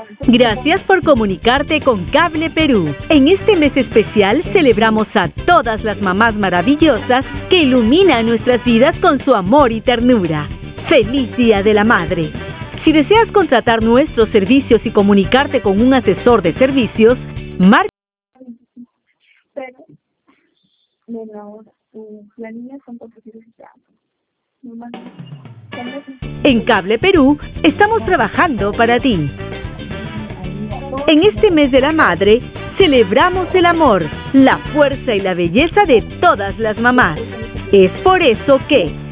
Gracias por comunicarte con Cable Perú. En este mes especial celebramos a todas las mamás maravillosas que iluminan nuestras vidas con su amor y ternura. ¡Feliz Día de la Madre! Si deseas contratar nuestros servicios y comunicarte con un asesor de servicios, marca. Pero, la niña son En Cable Perú estamos trabajando para ti. En este mes de la madre, celebramos el amor, la fuerza y la belleza de todas las mamás. Es por eso que